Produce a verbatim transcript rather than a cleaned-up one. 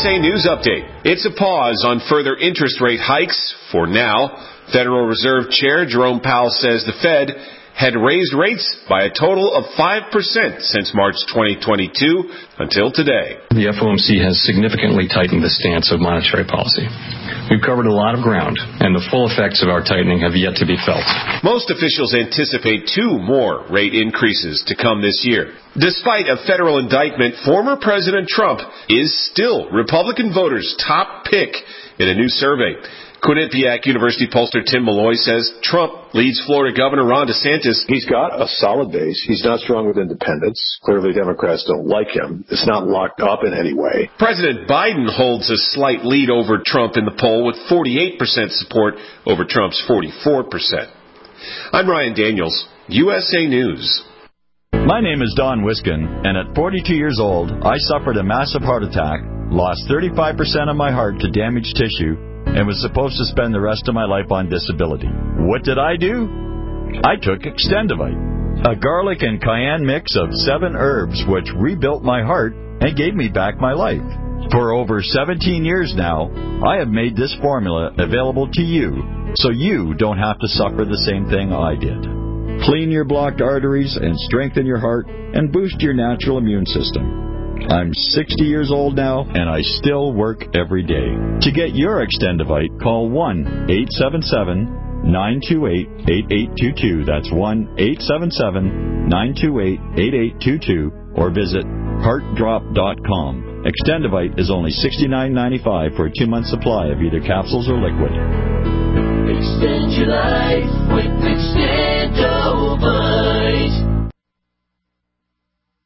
A News Update. It's a pause on further interest rate hikes for now. Federal Reserve Chair Jerome Powell says the Fed had raised rates by a total of five percent since March twenty twenty-two until today. The F O M C has significantly tightened the stance of monetary policy. We've covered a lot of ground, and the full effects of our tightening have yet to be felt. Most officials anticipate two more rate increases to come this year. Despite a federal indictment, former President Trump is still Republican voters' top pick in a new survey. Quinnipiac University pollster Tim Malloy says Trump leads Florida Governor Ron DeSantis. He's got a solid base. He's not strong with independents. Clearly, Democrats don't like him. It's not locked up in any way. President Biden holds a slight lead over Trump in the poll with forty-eight percent support over Trump's forty-four percent. I'm Ryan Daniels, U S A News. My name is Don Wiskin, and at forty-two years old, I suffered a massive heart attack, lost thirty-five percent of my heart to damaged tissue, and was supposed to spend the rest of my life on disability. What did I do? I took Extendivite, a garlic and cayenne mix of seven herbs which rebuilt my heart and gave me back my life. For over seventeen years now, I have made this formula available to you so you don't have to suffer the same thing I did. Clean your blocked arteries and strengthen your heart and boost your natural immune system. I'm sixty years old now, and I still work every day. To get your Extendivite, call one eight seven seven, nine two eight, eight eight two two. That's one eight seven seven, nine two eight, eight eight two two, or visit heart drop dot com. Extendivite is only sixty-nine ninety-five for a two-month supply of either capsules or liquid. Extend your life with Extend.